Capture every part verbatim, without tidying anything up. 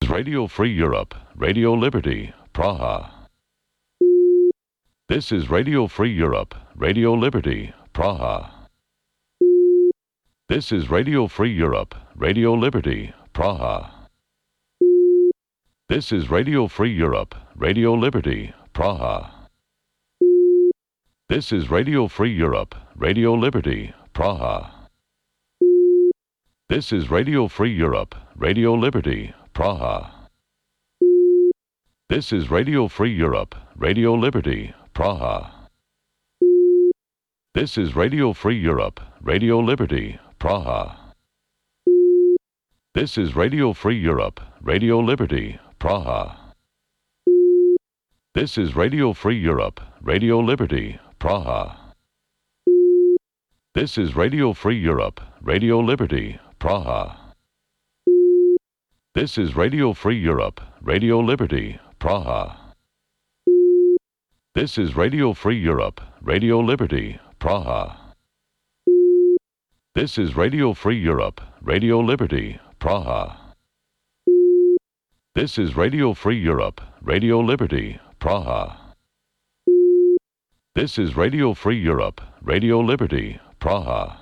Radio Free Europe, Radio Liberty, Praha. This is Radio Free Europe, Radio Liberty, Praha. This is Radio Free Europe, Radio Liberty, Praha. This is Radio Free Europe, Radio Liberty, Praha. This is Radio Free Europe, Radio Liberty, Praha. This is Radio Free Europe, Radio Liberty, Praha. This is Radio Free Europe, Radio Liberty, Praha. This is Radio Free Europe, Radio Liberty, Praha. This is Radio Free Europe, Radio Liberty, Praha. This is Radio Free Europe, Radio Liberty, Praha. This is Radio Free Europe, Radio Liberty, Praha. This is Radio Free Europe, Radio Liberty, Praha. This is Radio Free Europe, Radio Liberty, Praha. This is Radio Free Europe, Radio Liberty, Praha. This is Radio Free Europe, Radio Liberty, Praha. This is Radio Free Europe, Radio Liberty, Praha.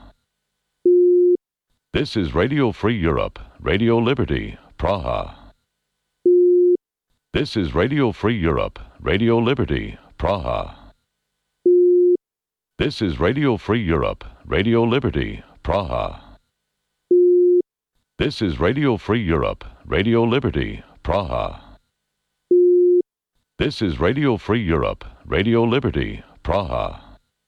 This is Radio Free Europe, Radio Liberty, Praha. This is Radio Free Europe, Radio Liberty, Praha. This is Radio Free Europe, Radio Liberty, Praha. This is Radio Free Europe, Radio Liberty, Praha. This is Radio Free Europe, Radio Liberty, Praha.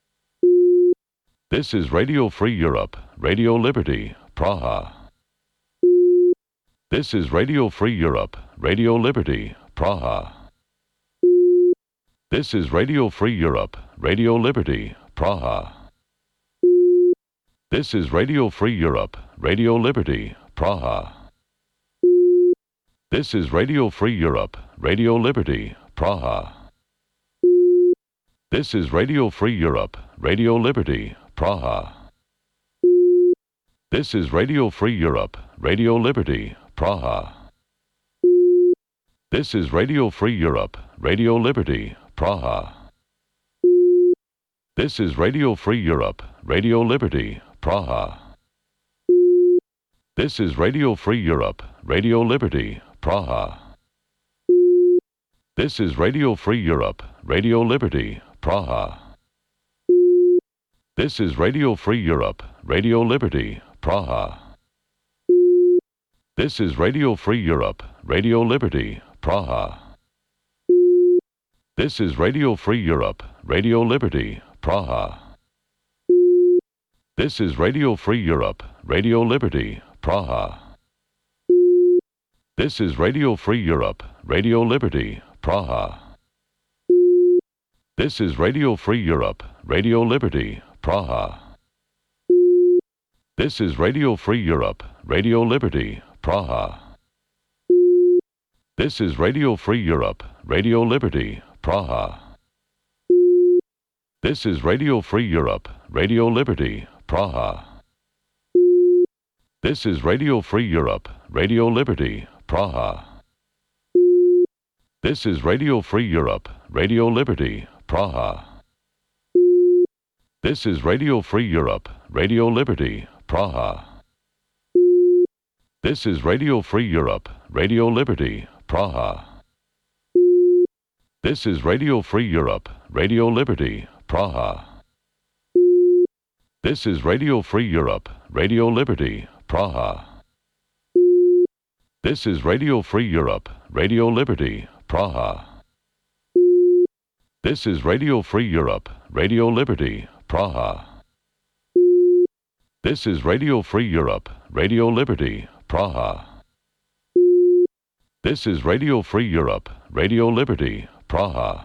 This is Radio Free Europe, Radio Liberty, Praha. This is Radio Free Europe, Radio Liberty, Praha. This is Radio Free Europe, Radio Liberty, Praha. This is Radio Free Europe, Radio Liberty, Praha. This is Radio Free Europe, Radio Liberty, Praha. This is Radio Free Europe, Radio Liberty, Praha. This is Radio Free Europe, Radio Liberty, Praha. This is Radio Free Europe, Radio Liberty, Praha. This is Radio Free Europe, Radio Liberty, Praha. This is Radio Free Europe, Radio Liberty, Praha. This is Radio Free Europe, Radio Liberty, Praha. This is Radio Free Europe, Radio Liberty, Praha. This is Radio Free Europe, Radio Liberty, Praha. This is Radio Free Europe, Radio Liberty, Praha. This is Radio Free Europe, Radio Liberty, Praha. This is Radio Free Europe, Radio Liberty, Praha. This is Radio Free Europe, Radio Liberty, Praha. This is Radio Free Europe, Radio Liberty, Praha. This is Radio Free Europe, Radio Liberty, Praha. This is Radio Free Europe, Radio Liberty, Praha. This is Radio Free Europe, Radio Liberty, Praha. This is Radio Free Europe, Radio Liberty, Praha. This is Radio Free Europe, Radio Liberty, Praha. This is Radio Free Europe, Radio Liberty, Praha. This is Radio Free Europe, Radio Liberty, Praha. This is Radio Free Europe, Radio Liberty, Praha. This is Radio Free Europe, Radio Liberty, Praha. This is Radio Free Europe, Radio Liberty, Praha. This is Radio Free Europe, Radio Liberty, Praha. This is Radio Free Europe, Radio Liberty, Praha.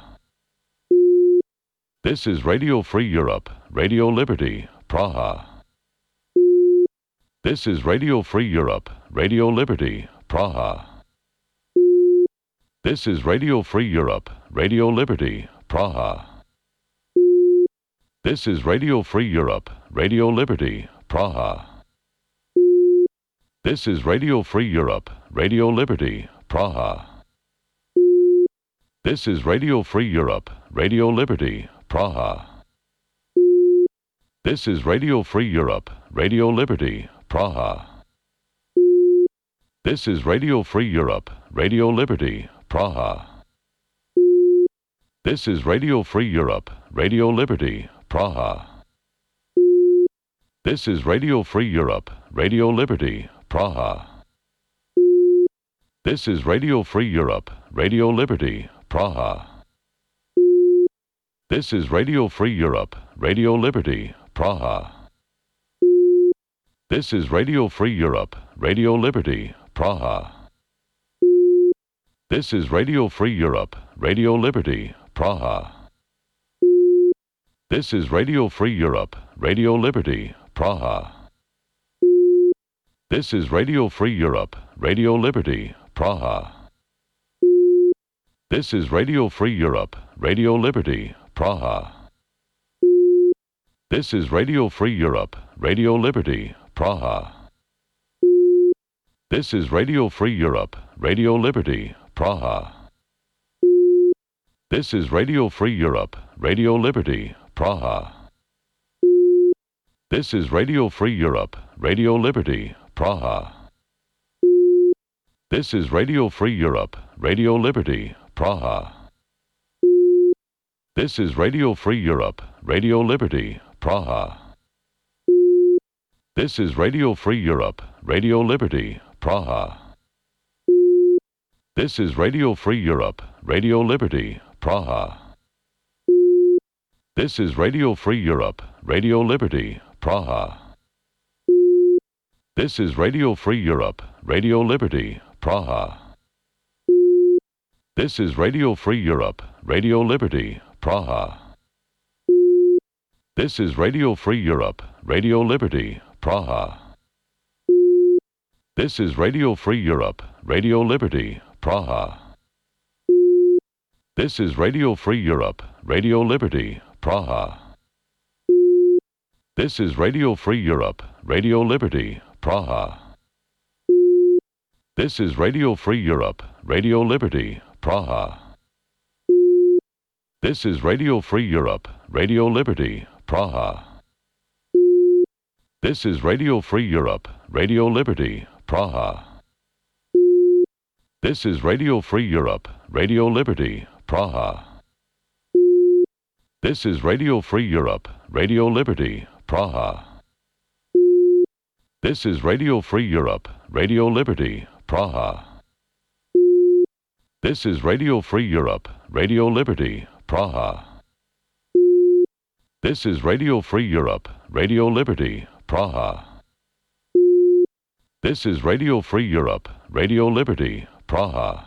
This is Radio Free Europe, Radio Liberty, Praha. This is Radio Free Europe, Radio Liberty, Praha. This is Radio Free Europe, Radio Liberty, Praha. This is Radio Free Europe, Radio Liberty, Praha. This is Radio Free Europe, Radio Liberty, Praha. This is Radio Free Europe, Radio Liberty, Praha. This is Radio Free Europe, Radio Liberty, Praha. This is Radio Free Europe, Radio Liberty, Praha. This is Radio Free Europe, Radio Liberty, Praha. This is Radio Free Europe, Radio Liberty, Praha. This is Radio Free Europe, Radio Liberty, Praha. This is Radio Free Europe, Radio Liberty, Praha. This is Radio Free Europe, Radio Liberty, Praha. This is Radio Free Europe, Radio Liberty, Praha. This is Radio Free Europe, Radio Liberty, Praha. This is Radio Free Europe, Radio Liberty, Praha. This is Radio Free Europe, Radio Liberty, Praha. This is Radio Free Europe, Radio Liberty, Praha. This is Radio Free Europe, Radio Liberty, Praha. This is Radio Free Europe, Radio Liberty, Praha. This is Radio Free Europe, Radio Liberty, Praha. This is Radio Free Europe, Radio Liberty, Praha. This is Radio Free Europe, Radio Liberty, Praha. This is Radio Free Europe, Radio Liberty, Praha. This is Radio Free Europe, Radio Liberty, Praha. This is Radio Free Europe, Radio Liberty, Praha. This is Radio Free Europe, Radio Liberty, Praha. This is Radio Free Europe, Radio Liberty, Praha. This is Radio Free Europe, Radio Liberty, Praha. This is Radio Free Europe, Radio Liberty, Praha. This is Radio Free Europe, Radio Liberty, Praha. This is Radio Free Europe, Radio Liberty, Praha. This is Radio Free Europe, Radio Liberty, Praha. This is Radio Free Europe, Radio Liberty, Praha. This is Radio Free Europe, Radio Liberty, Praha. This is Radio Free Europe, Radio Liberty, Praha. This is Radio Free Europe, Radio Liberty, Praha. This is Radio Free Europe, Radio Liberty, Praha. This is Radio Free Europe, Radio Liberty, Praha. This is Radio Free Europe, Radio Liberty, Praha. This is Radio Free Europe, Radio Liberty, Praha.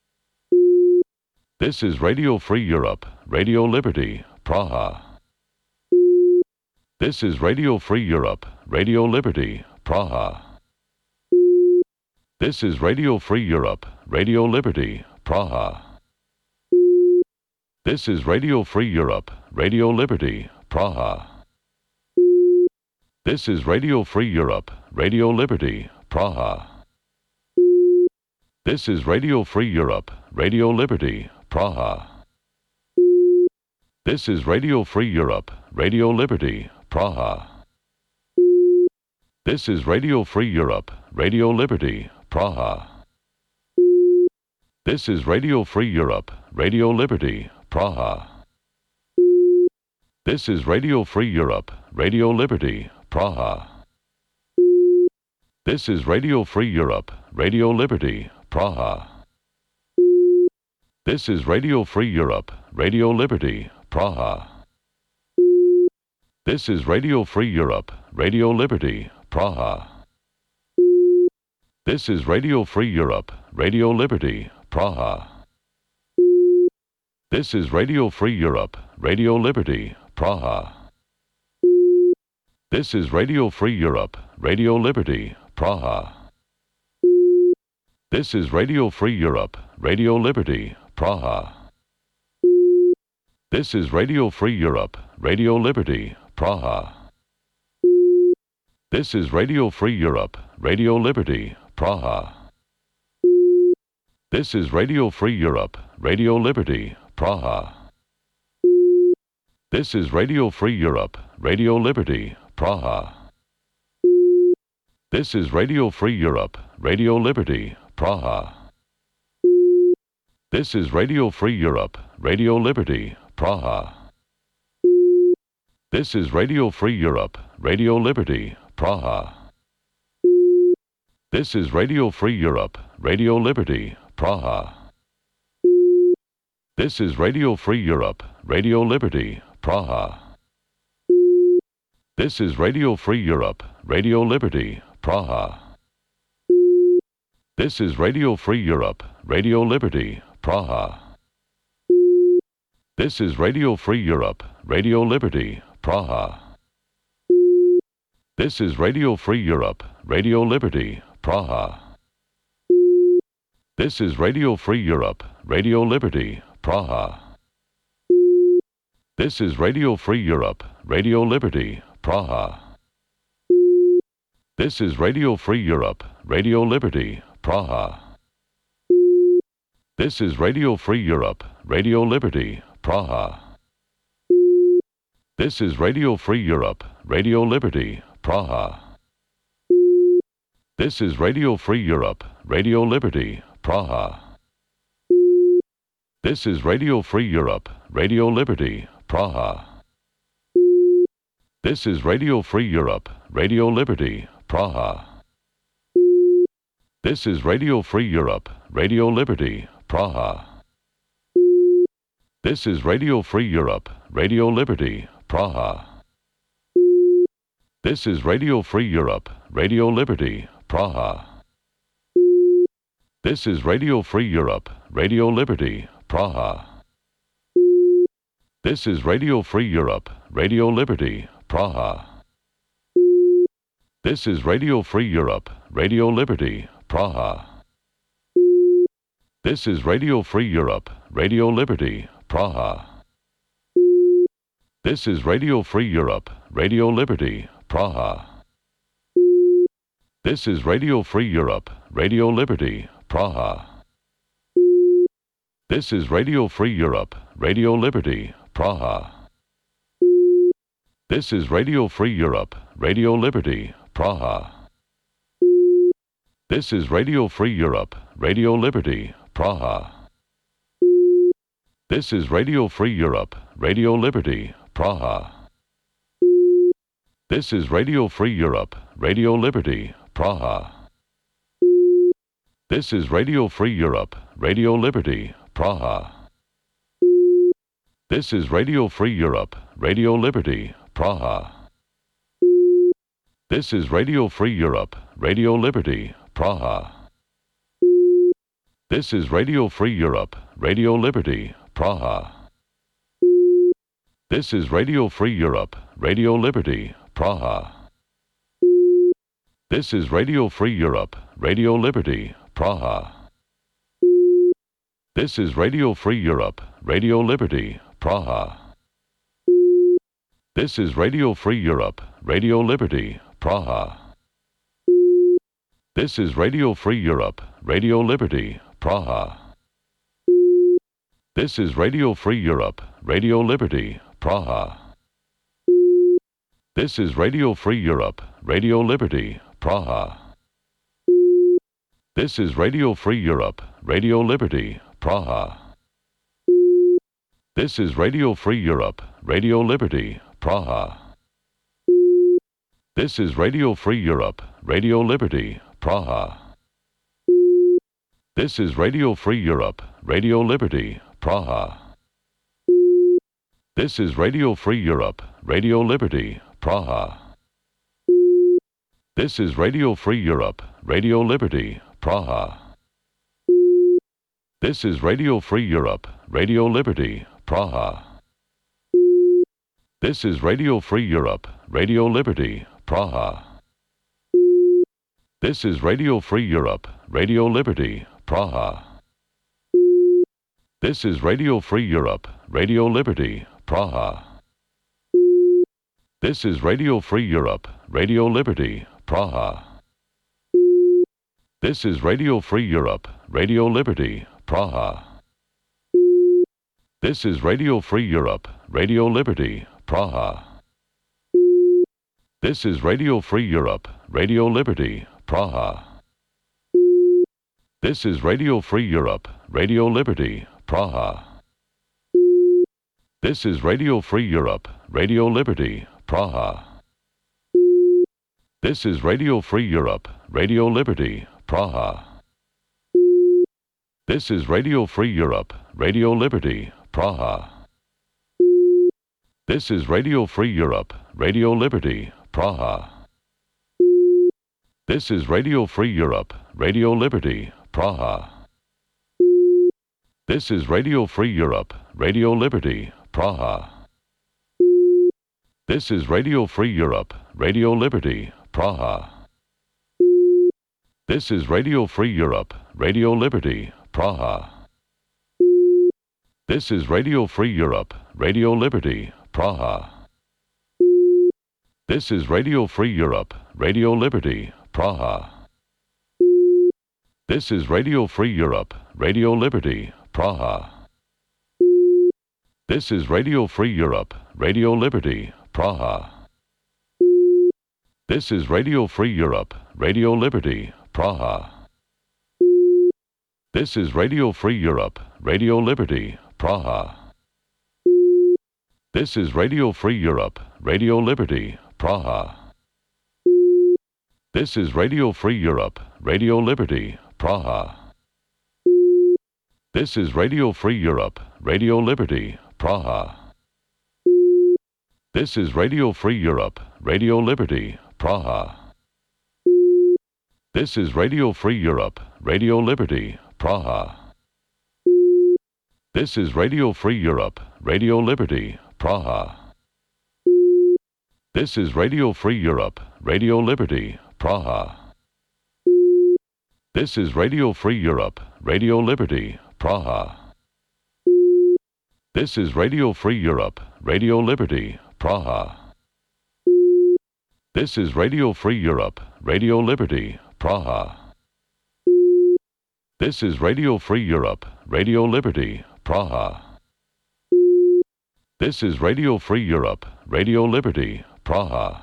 This is Radio Free Europe, Radio Liberty, Praha. This is Radio Free Europe, Radio Liberty, Praha. This is Radio Free Europe, Radio Liberty, Praha. This is Radio Free Europe, Radio Liberty, Praha. This is Radio Free Europe, Radio Liberty, Praha. This is Radio Free Europe, Radio Liberty, Praha. This is Radio Free Europe, Radio Liberty, Praha. This is Radio Free Europe, Radio Liberty, Praha. This is Radio Free Europe, Radio Liberty, Praha. This is Radio Free Europe, Radio Liberty, Praha. This is Radio Free Europe, Radio Liberty, Praha. This is Radio Free Europe, Radio Liberty, Praha. This is Radio Free Europe, Radio Liberty, Praha. This is Radio Free Europe, Radio Liberty, Praha. This is Radio Free Europe, Radio Liberty, Praha. This is Radio Free Europe, Radio Liberty, Praha. This is Radio Free Europe, Radio Liberty, Praha. This is Radio Free Europe, Radio Liberty, Praha. This is Radio Free Europe, Radio Liberty, Praha. This is Radio Free Europe, Radio Liberty, Praha. This is Radio Free Europe, Radio Liberty, Praha. This is Radio Free Europe, Radio Liberty, Praha. This is Radio Free Europe, Radio Liberty, Praha. This is Radio Free Europe, Radio Liberty, Praha. This is Radio Free Europe, Radio Liberty, Praha. This is Radio Free Europe, Radio Liberty, Praha. This is Radio Free Europe, Radio Liberty, Praha. This is Radio Free Europe, Radio Liberty, Praha. This is Radio Free Europe, Radio Liberty, Praha. This is Radio Free Europe, Radio Liberty, Praha. This is Radio Free Europe, Radio Liberty, Praha. This is Radio Free Europe, Radio Liberty, Praha. This is Radio Free Europe, Radio Liberty, Praha. This is Radio Free Europe, Radio Liberty, Praha. This is Radio Free Europe, Radio Liberty, Praha. This is Radio Free Europe, Radio Liberty, Praha. This is Radio Free Europe, Radio Liberty, Praha. This is Radio Free Europe, Radio Liberty, Praha. This is Radio Free Europe, Radio Liberty, Praha. This is Radio Free Europe, Radio Liberty, Praha. This is Radio Free Europe, Radio Liberty, Praha. This is Radio Free Europe, Radio Liberty, Praha. This is Radio Free Europe, Radio Liberty, Praha. This is Radio Free Europe, Radio Liberty, Praha. This is Radio Free Europe, Radio Liberty, Praha. This is Radio Free Europe, Radio Liberty, Praha. This is Radio Free Europe, Radio Liberty, Praha. This is Radio Free Europe, Radio Liberty, Praha. This is Radio Free Europe, Radio Liberty, Praha. This is Radio Free Europe, Radio Liberty, Praha. This is Radio Free Europe, Radio Liberty, Praha. This is Radio Free Europe, Radio Liberty, Praha. This is Radio Free Europe, Radio Liberty, Praha. This is Radio Free Europe, Radio Liberty, Praha. This is Radio Free Europe, Radio Liberty, Praha. This is Radio Free Europe, Radio Liberty, Praha. This is Radio Free Europe, Radio Liberty, Praha. This is Radio Free Europe, Radio Liberty, Praha. This is Radio Free Europe, Radio Liberty, Praha. This is Radio Free Europe, Radio Liberty, Praha. This is Radio Free Europe, Radio Liberty, Praha. This is Radio Free Europe, Radio Liberty, Praha. This is Radio Free Europe, Radio Liberty, Praha. This is Radio Free Europe, Radio Liberty, Praha. This is Radio Free Europe, Radio Liberty, Praha. This is Radio Free Europe, Radio Liberty, Praha. This is Radio Free Europe, Radio Liberty, Praha. This is Radio Free Europe, Radio Liberty, Praha. This is Radio Free Europe, Radio Liberty, Praha. This is Radio Free Europe, Radio Liberty, Praha. This is Radio Free Europe, Radio Liberty, Praha. This is Radio Free Europe, Radio Liberty, Praha. This is Radio Free Europe, Radio Liberty, Praha. This is Radio Free Europe, Radio Liberty, Praha. This is Radio Free Europe, Radio Liberty, Praha. This is Radio Free Europe, Radio Liberty, Praha. This is Radio Free Europe, Radio Liberty, Praha. This is Radio Free Europe, Radio Liberty, Praha. This is Radio Free Europe, Radio Liberty, Praha. This is Radio Free Europe, Radio Liberty, Praha. This is Radio Free Europe, Radio Liberty, Praha. This is Radio Free Europe, Radio Liberty, Praha. This is Radio Free Europe, Radio Liberty, Praha. This is Radio Free Europe, Radio Liberty, Praha. This is Radio Free Europe, Radio Liberty, Praha. This is Radio Free Europe, Radio Liberty, Praha. This is Radio Free Europe, Radio Liberty, Praha. This is Radio Free Europe, Radio Liberty, Praha. This is Radio Free Europe, Radio Liberty, Praha. This is Radio Free Europe, Radio Liberty, Praha. This is Radio Free Europe, Radio Liberty, Praha. This is Radio Free Europe, Radio Liberty, Praha. This is Radio Free Europe, Radio Liberty, Praha. This is Radio Free Europe, Radio Liberty, Praha. This is Radio Free Europe, Radio Liberty, Praha. This is Radio Free Europe, Radio Liberty, Praha. This is Radio Free Europe, Radio Liberty, Praha. This is Radio Free Europe, Radio Liberty, Praha. This is Radio Free Europe, Radio Liberty, Praha. This is Radio Free Europe, Radio Liberty, Praha. This is Radio Free Europe, Radio Liberty, Praha. This is Radio Free Europe, Radio Liberty, Praha. This is Radio Free Europe, Radio Liberty, Praha. This is Radio Free Europe, Radio Liberty, Praha.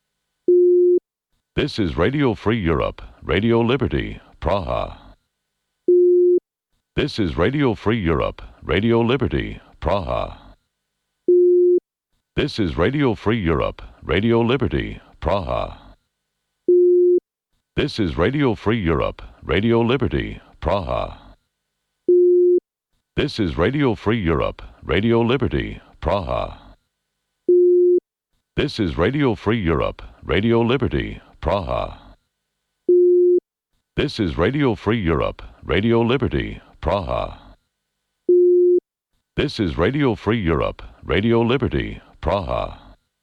This is Radio Free Europe, Radio Liberty, Praha. This is Radio Free Europe, Radio Liberty, Praha. This is Radio Free Europe, Radio Liberty, Praha. This is Radio Free Europe, Radio Liberty, Praha. This is Radio Free Europe, Radio Liberty, Praha. This is Radio Free Europe, Radio Liberty, Praha. This is Radio Free Europe, Radio Liberty, Praha. This is Radio Free Europe, Radio Liberty, Praha.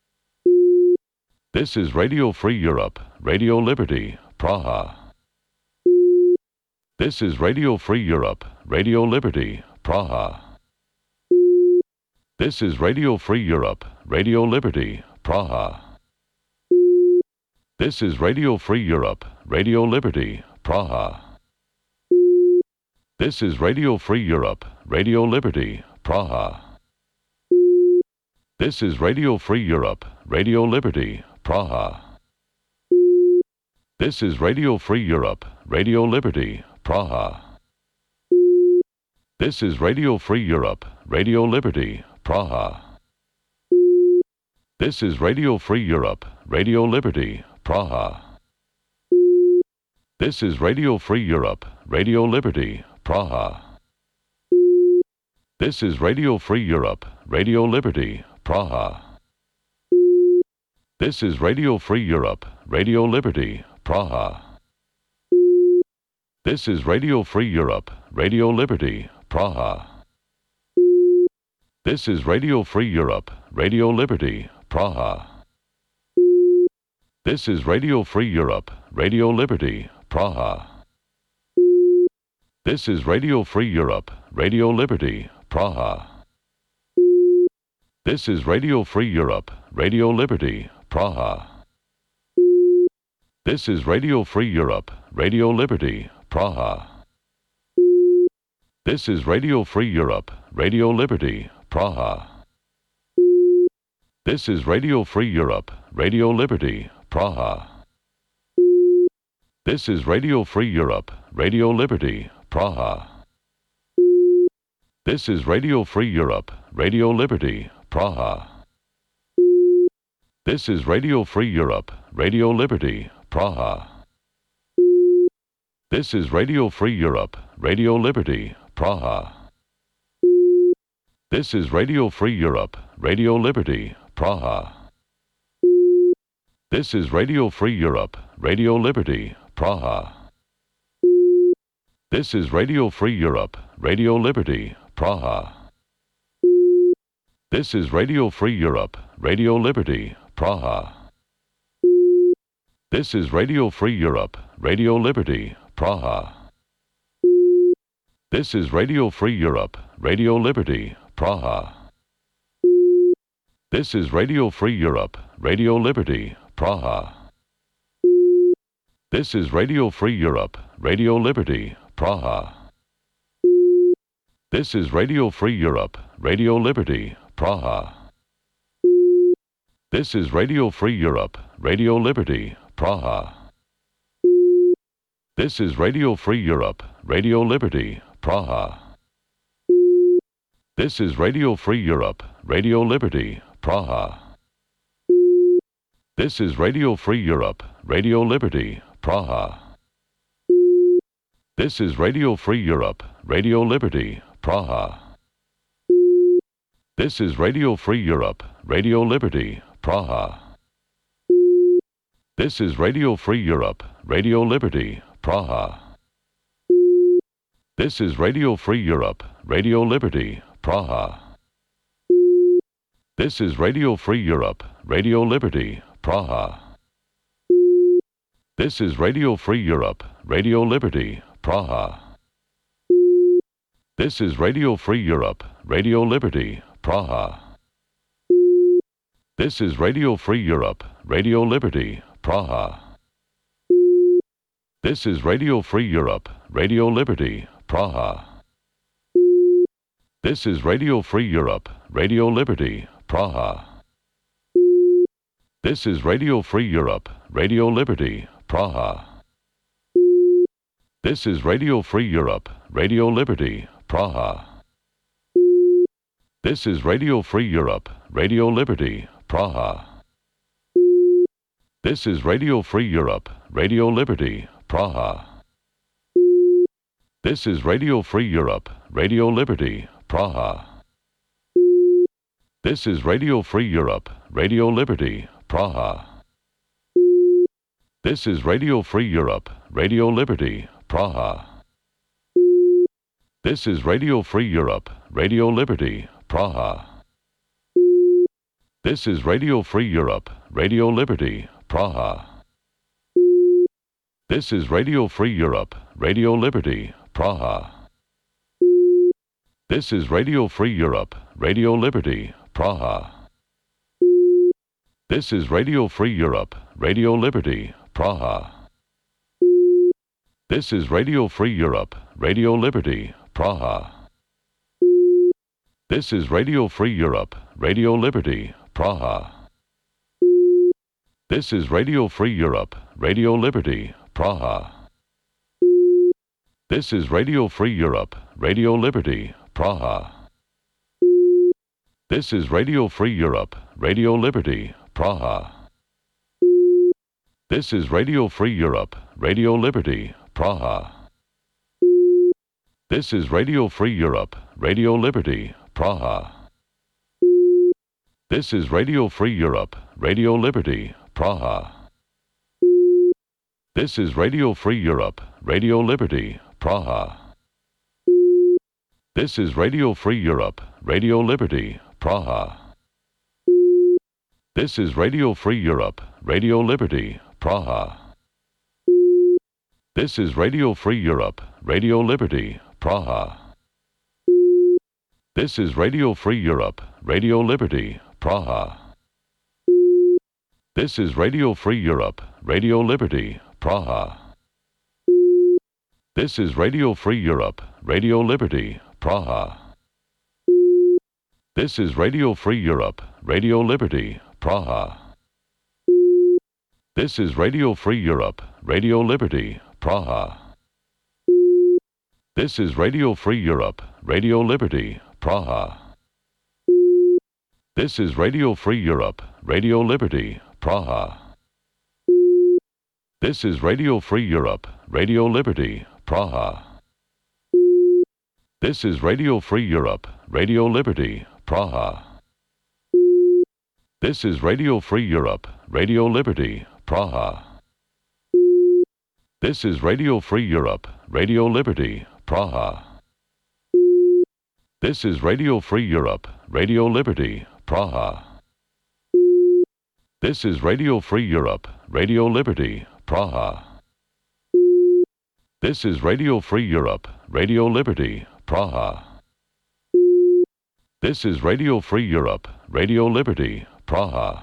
This is Radio Free Europe, Radio Liberty, Praha. This is Radio Free Europe, Radio Liberty, Praha. This is Radio Free Europe, Radio Liberty, Praha. This is Radio Free Europe, Radio Liberty, Praha. This is Radio Free Europe, Radio Liberty, Praha. This is Radio Free Europe, Radio Liberty, Praha. This is Radio Free Europe, Radio Liberty, Praha. This is Radio Free Europe, Radio Liberty, Praha. This is Radio Free Europe, Radio Liberty, Praha. This is Radio Free Europe, Radio Liberty, Praha. This is Radio Free Europe, Radio Liberty, Praha. This is Radio Free Europe, Radio Liberty, Praha. This is Radio Free Europe, Radio Liberty, Praha. This is Radio Free Europe, Radio Liberty, Praha. This is Radio Free Europe, Radio Liberty, Praha. This is Radio Free Europe, Radio Liberty, Praha. This is Radio Free Europe, Radio Liberty, Praha. This is Radio Free Europe, Radio Liberty, Praha. This is Radio Free Europe, Radio Liberty, Praha. This is Radio Free Europe, Radio Liberty, Praha. This is Radio Free Europe, Radio Liberty, Praha. This is Radio Free Europe, Radio Liberty, Praha. This is Radio Free Europe, Radio Liberty, Praha. This is Radio Free Europe, Radio Liberty, Praha. This is Radio Free Europe, Radio Liberty, Praha. This is Radio Free Europe, Radio Liberty, Praha. This is Radio Free Europe, Radio Liberty, Praha. This is Radio Free Europe, Radio Liberty, Praha. This is Radio Free Europe, Radio Liberty, Praha. This is Radio Free Europe, Radio Liberty, Praha. This is Radio Free Europe, Radio Liberty, Praha. This is Radio Free Europe, Radio Liberty, Praha. This is Radio Free Europe, Radio Liberty, Praha. This is Radio Free Europe, Radio Liberty, Praha. This is Radio Free Europe, Radio Liberty, Praha. This is Radio Free Europe, Radio Liberty, Praha. This is Radio Free Europe, Radio Liberty, Praha. This is Radio Free Europe, Radio Liberty, Praha. This is Radio Free Europe, Radio Liberty, Praha. This is Radio Free Europe, Radio Liberty, Praha. This is Radio Free Europe, Radio Liberty, Praha. This is Radio Free Europe, Radio Liberty, Praha. This is Radio Free Europe, Radio Liberty, Praha. This is Radio Free Europe, Radio Liberty, Praha. This is Radio Free Europe, Radio Liberty, Praha. This is Radio Free Europe, Radio Liberty, Praha. This is Radio Free Europe, Radio Liberty, Praha. This is Radio Free Europe, Radio Liberty, Praha. This is Radio Free Europe, Radio Liberty, Praha. This is Radio Free Europe, Radio Liberty, Praha. This is Radio Free Europe, Radio Liberty, Praha. This is Radio Free Europe, Radio Liberty, Praha. This is Radio Free Europe, Radio Liberty, Praha. This is Radio Free Europe, Radio Liberty, Praha. This is Radio Free Europe, Radio Liberty, Praha. This is Radio Free Europe, Radio Liberty, Praha. This is Radio Free Europe, Radio Liberty, Praha. This is Radio Free Europe, Radio Liberty, Praha. This is Radio Free Europe, Radio Liberty, Praha. This is Radio Free Europe, Radio Liberty, Praha. This is Radio Free Europe, Radio Liberty, Praha. This is Radio Free Europe, Radio Liberty, Praha. This is Radio Free Europe, Radio Liberty, Praha. This is Radio Free Europe, Radio Liberty, Praha. This is Radio Free Europe, Radio Liberty, Praha. This is Radio Free Europe, Radio Liberty, Praha. This is Radio Free Europe, Radio Liberty, Praha. This is Radio Free Europe, Radio Liberty, Praha. This is Radio Free Europe, Radio Liberty, Praha. This is Radio Free Europe, Radio Liberty, Praha. This is Radio Free Europe, Radio Liberty, Praha. This is Radio Free Europe, Radio Liberty, Praha. This is Radio Free Europe, Radio Liberty, Praha. This is Radio Free Europe, Radio Liberty, Praha. This is Radio Free Europe, Radio Liberty, Praha. This is Radio Free Europe, Radio Liberty, Praha. This is Radio Free Europe, Radio Liberty, Praha. This is Radio Free Europe, Radio Liberty, Praha. This is Radio Free Europe, Radio Liberty, Praha. This is Radio Free Europe, Radio Liberty, Praha. This is Radio Free Europe, Radio Liberty, Praha. This is Radio Free Europe, Radio Liberty, Praha. This is Radio Free Europe, Radio Liberty, Praha. This is Radio Free Europe, Radio Liberty, Praha. This is Radio Free Europe, Radio Liberty, Praha. This is Radio Free Europe, Radio Liberty, Praha.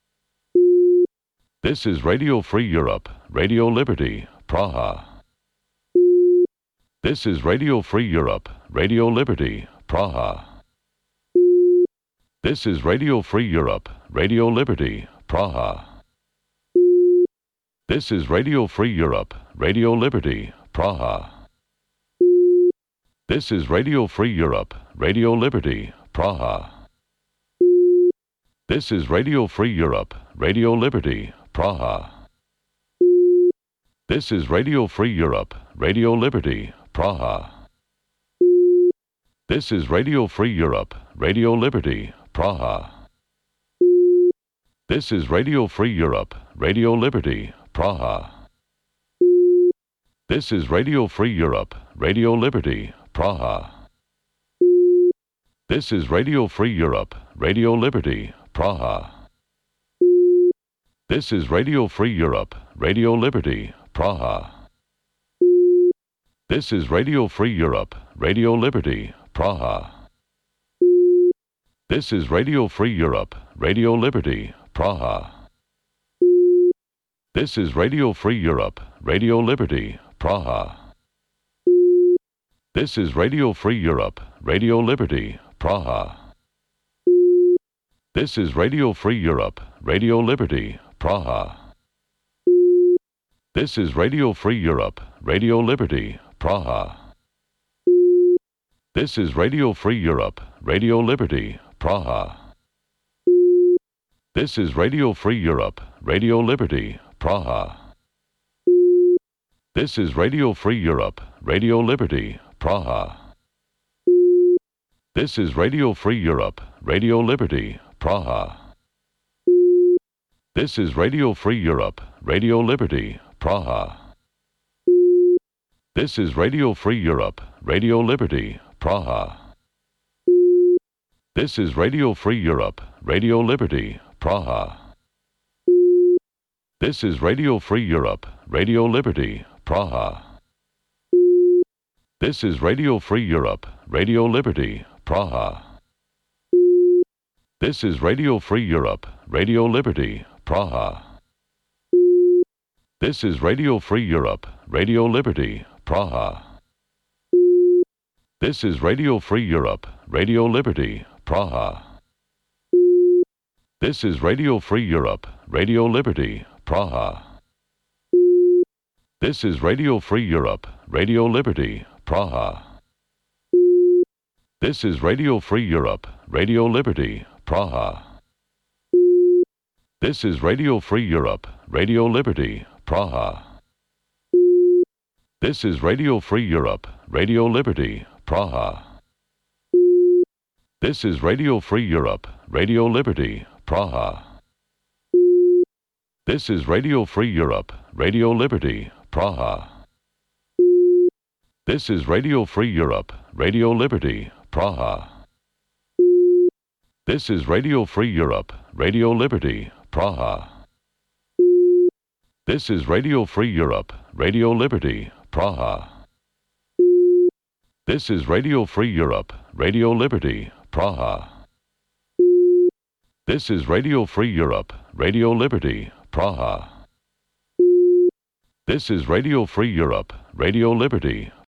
This is Radio Free Europe, Radio Liberty, Praha. This is Radio Free Europe, Radio Liberty, Praha. This is Radio Free Europe, Radio Liberty, Praha. This is Radio Free Europe, Radio Liberty, Praha. This is Radio Free Europe, Radio Liberty, Praha. This is Radio Free Europe, Radio Liberty, Praha. This is Radio Free Europe, Radio Liberty, Praha. This is Radio Free Europe, Radio Liberty, Praha. This is Radio Free Europe, Radio Liberty, Praha. This is Radio Free Europe, Radio Liberty, Praha. This is Radio Free Europe, Radio Liberty, Praha. This is Radio Free Europe, Radio Liberty, Praha. This is Radio Free Europe, Radio Liberty, Praha. This is Radio Free Europe, Radio Liberty, Praha. This is Radio Free Europe, Radio Liberty, Praha. This is Radio Free Europe, Radio Liberty, Praha. This is Radio Free Europe, Radio Liberty, Praha. This is Radio Free Europe, Radio Liberty, Praha. This is Radio Free Europe, Radio Liberty, Praha. This is Radio Free Europe, Radio Liberty, Praha. This is Radio Free Europe, Radio Liberty, Praha. This is Radio Free Europe, Radio Liberty, Praha. This is Radio Free Europe, Radio Liberty, Praha. This is Radio Free Europe, Radio Liberty, Praha. This is Radio Free Europe, Radio Liberty, Praha. This is Radio Free Europe, Radio Liberty, Praha. This is Radio Free Europe, Radio Liberty, Praha. This is Radio Free Europe, Radio Liberty, Praha. This is Radio Free Europe, Radio Liberty, Praha. This is Radio Free Europe, Radio Liberty, Praha. This is Radio Free Europe, Radio Liberty, Praha. This is Radio Free Europe, Radio Liberty, Praha. This is Radio Free Europe, Radio Liberty, Praha. This is Radio Free Europe, Radio Liberty, Praha. This is Radio Free Europe, Radio Liberty, Praha. This is Radio Free Europe, Radio Liberty, Praha. This is Radio Free Europe, Radio Liberty, Praha. This is Radio Free Europe, Radio Liberty, Praha. This is Radio Free Europe, Radio Liberty, Praha. This is Radio Free Europe, Radio Liberty, Praha. This is Radio Free Europe, Radio Liberty, Praha. This is Radio Free Europe, Radio Liberty, Praha. This is Radio Free Europe, Radio Liberty,